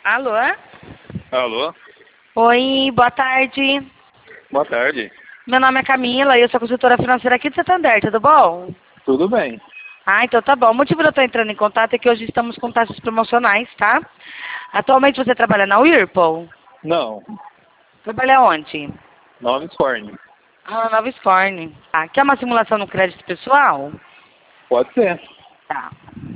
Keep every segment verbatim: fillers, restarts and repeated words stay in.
Alô? Alô? Oi, boa tarde. Boa tarde. Meu nome é Camila e eu sou consultora financeira aqui de Santander, tudo bom? Tudo bem? Ah, então tá bom. O motivo de eu estar entrando em contato é que hoje estamos com taxas promocionais, tá? Atualmente você trabalha na Whirlpool? Não. Trabalha onde? Nome Scorn. Ah, na Nova Scorn. Ah, quer uma simulação no crédito pessoal? Pode ser. Tá.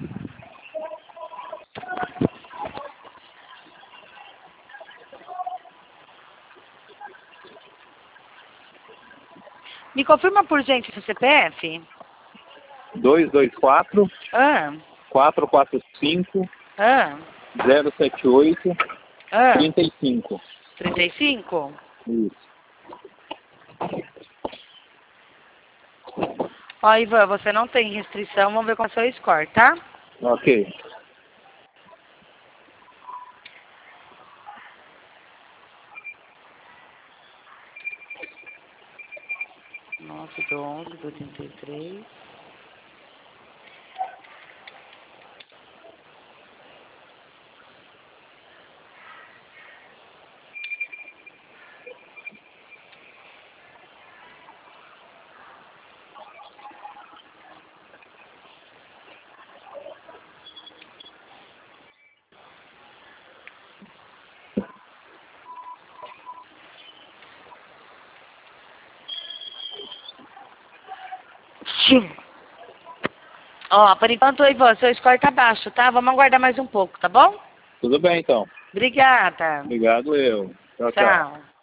Me confirma por gente seu C P F? dois dois quatro, Ah, quatro quatro cinco, ah, zero sete oito, ah. trinta e cinco. trinta e cinco? Isso. Ó, Ivan, você não tem restrição, vamos ver qual é o seu score, tá? Ok. nove do onze do trinta e três. Tchim. Ó, por enquanto, Ivan, seu score tá baixo, tá? Vamos aguardar mais um pouco, tá bom? Tudo bem, então. Obrigada. Obrigado, eu. Tchau, tchau. Tchau.